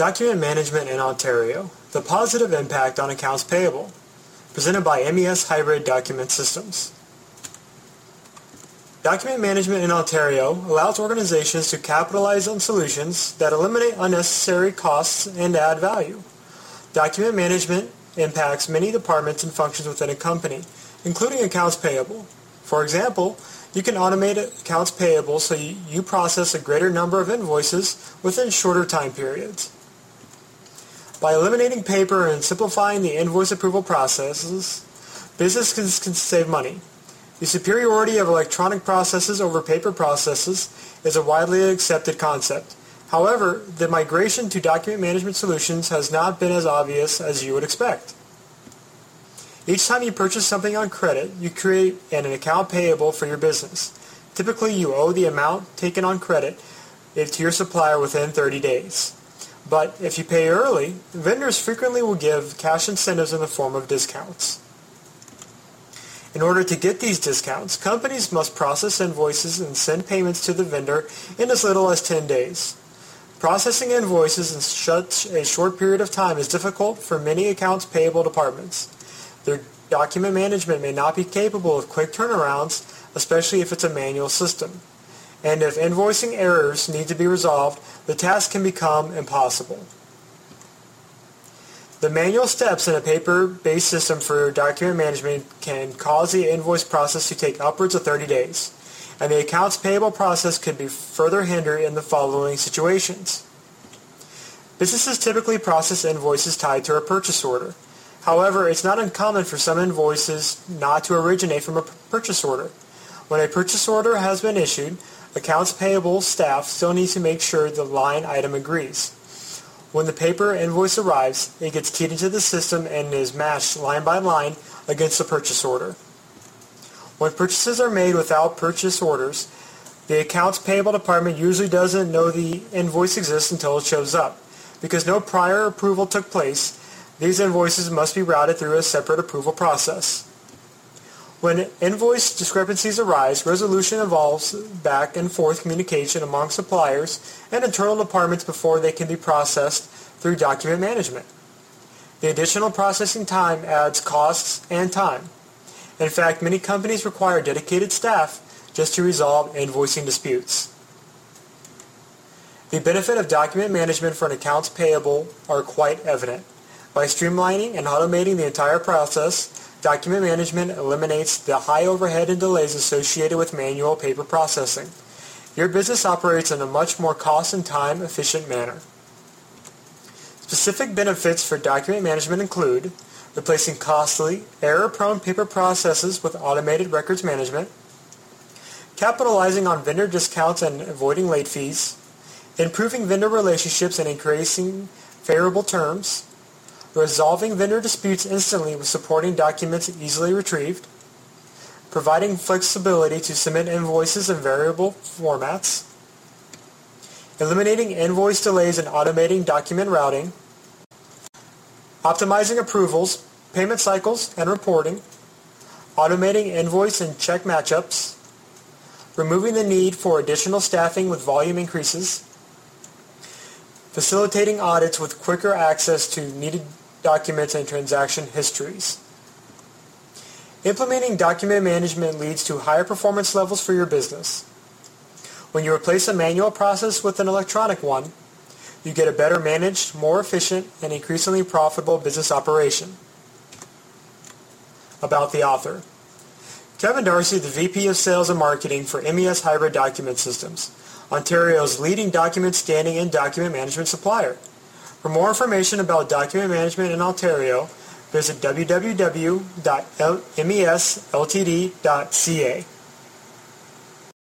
Document Management in Ontario, the positive impact on accounts payable, presented by MES Hybrid Document Systems. Document Management in Ontario allows organizations to capitalize on solutions that eliminate unnecessary costs and add value. Document management impacts many departments and functions within a company, including accounts payable. For example, you can automate accounts payable so you process a greater number of invoices within shorter time periods. By eliminating paper and simplifying the invoice approval processes, businesses can save money. The superiority of electronic processes over paper processes is a widely accepted concept. However, the migration to document management solutions has not been as obvious as you would expect. Each time you purchase something on credit, you create an account payable for your business. Typically, you owe the amount taken on credit to your supplier within 30 days. But if you pay early, vendors frequently will give cash incentives in the form of discounts. In order to get these discounts, companies must process invoices and send payments to the vendor in as little as 10 days. Processing invoices in such a short period of time is difficult for many accounts payable departments. Their document management may not be capable of quick turnarounds, especially if it's a manual system. And if invoicing errors need to be resolved, the task can become impossible. The manual steps in a paper-based system for document management can cause the invoice process to take upwards of 30 days, and the accounts payable process could be further hindered in the following situations. Businesses typically process invoices tied to a purchase order. However, it's not uncommon for some invoices not to originate from a purchase order. When a purchase order has been issued, accounts payable staff still needs to make sure the line item agrees. When the paper invoice arrives, it gets keyed into the system and is matched line by line against the purchase order. When purchases are made without purchase orders, the accounts payable department usually doesn't know the invoice exists until it shows up. Because no prior approval took place, these invoices must be routed through a separate approval process. When invoice discrepancies arise, resolution involves back and forth communication among suppliers and internal departments before they can be processed through document management. The additional processing time adds costs and time. In fact, many companies require dedicated staff just to resolve invoicing disputes. The benefit of document management for an accounts payable are quite evident. By streamlining and automating the entire process, document management eliminates the high overhead and delays associated with manual paper processing. Your business operates in a much more cost and time efficient manner. Specific benefits for document management include replacing costly, error-prone paper processes with automated records management, capitalizing on vendor discounts and avoiding late fees, improving vendor relationships and increasing favorable terms, resolving vendor disputes instantly with supporting documents easily retrieved, providing flexibility to submit invoices in variable formats, eliminating invoice delays and automating document routing, optimizing approvals, payment cycles, and reporting, automating invoice and check matchups, removing the need for additional staffing with volume increases, facilitating audits with quicker access to needed documents and transaction histories. Implementing document management leads to higher performance levels for your business. When you replace a manual process with an electronic one, you get a better managed, more efficient, and increasingly profitable business operation. About the author. Kevin Darcy, the VP of Sales and Marketing for MES Hybrid Document Systems, Ontario's leading document scanning and document management supplier. For more information about document management in Ontario, visit www.mesltd.ca.